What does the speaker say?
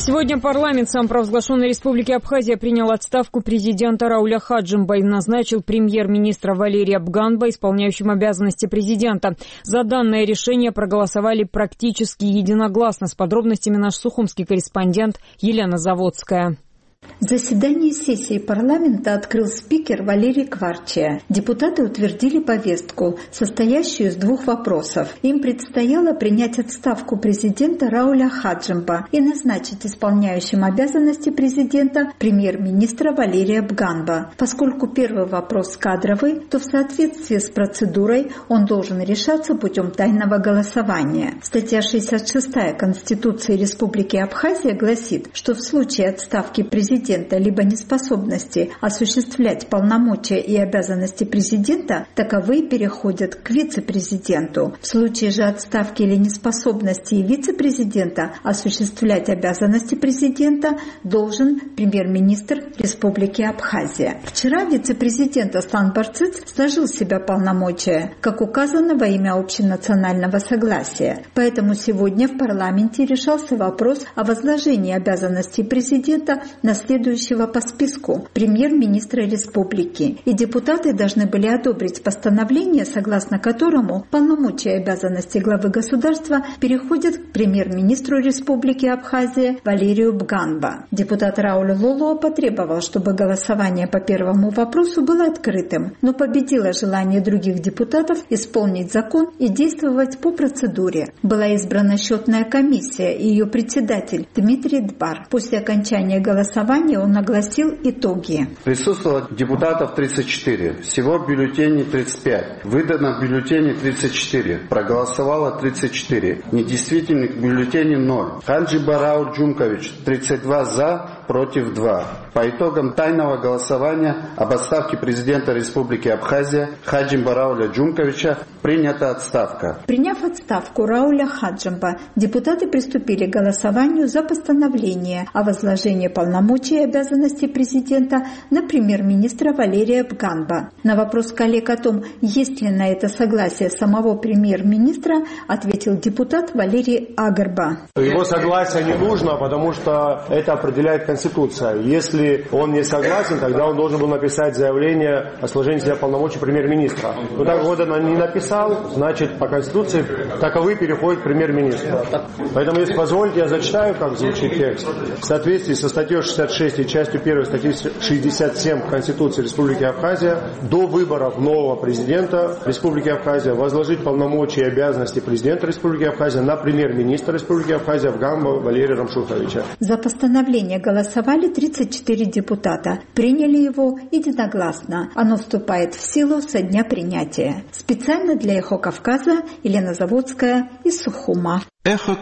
Сегодня парламент самопровозглашенной Республики Абхазия принял отставку президента Рауля Хаджимба и назначил премьер-министра Валерия Бганба исполняющим обязанности президента. За данное решение проголосовали практически единогласно. С подробностями наш сухумский корреспондент Елена Заводская. Заседание сессии парламента открыл спикер Валерий Кварчия. Депутаты утвердили повестку, состоящую из двух вопросов. Им предстояло принять отставку президента Рауля Хаджимба и назначить исполняющим обязанности президента премьер-министра Валерия Бганба. Поскольку первый вопрос кадровый, то в соответствии с процедурой он должен решаться путем тайного голосования. Статья 66 Конституции Республики Абхазия гласит, что в случае отставки президента либо неспособности осуществлять полномочия и обязанности президента, таковые переходят к вице-президенту. В случае же отставки или неспособности вице-президента осуществлять обязанности президента должен премьер-министр Республики Абхазия. Вчера вице-президент Аслан Барцыц сложил в себя полномочия, как указано, во имя общенационального согласия. Поэтому сегодня в парламенте решался вопрос о возложении обязанностей президента на следующего по списку премьер-министра республики. И депутаты должны были одобрить постановление, согласно которому полномочия и обязанности главы государства переходят к премьер-министру республики Абхазия Валерию Бганба. Депутат Рауль Лолуа потребовал, чтобы голосование по первому вопросу было открытым, но победило желание других депутатов исполнить закон и действовать по процедуре. Была избрана счетная комиссия и ее председатель Дмитрий Дбар. После окончания голосования он огласил итоги. Присутствовало депутатов 34, всего бюллетеней 35, выдано бюллетеней 34, проголосовало 34, недействительных бюллетеней 0. Хаджимба Рауль Джумкович 32 за, против 2. По итогам тайного голосования об отставке президента Республики Абхазия Хаджимба Рауля Джумковича принята отставка. Приняв отставку Рауля Хаджимба, депутаты приступили к голосованию за постановление о возложении полномочий и обязанностей президента на премьер-министра Валерия Бганба. На вопрос коллег о том, есть ли на это согласие самого премьер-министра, ответил депутат Валерий Агарба. Его согласие не нужно, потому что это определяет Конституция. Если он не согласен, тогда он должен был написать заявление о сложении себя полномочий премьер-министра. Но так вот он не написал, значит по Конституции таковы переходит к премьер-министру. Поэтому, если позволите, я зачитаю, как звучит текст. В соответствии со статьей 66 и частью 1 статьи 67 Конституции Республики Абхазия до выборов нового президента Республики Абхазия возложить полномочия и обязанности президента Республики Абхазия на премьер-министра Республики Абхазия Бганба Валерия Рамшуховича. За постановление голосовали 34 депутата. Приняли его единогласно. Оно вступает в силу со дня принятия. Специально для Эхо Кавказа Елена Заводская из Сухума. Эхо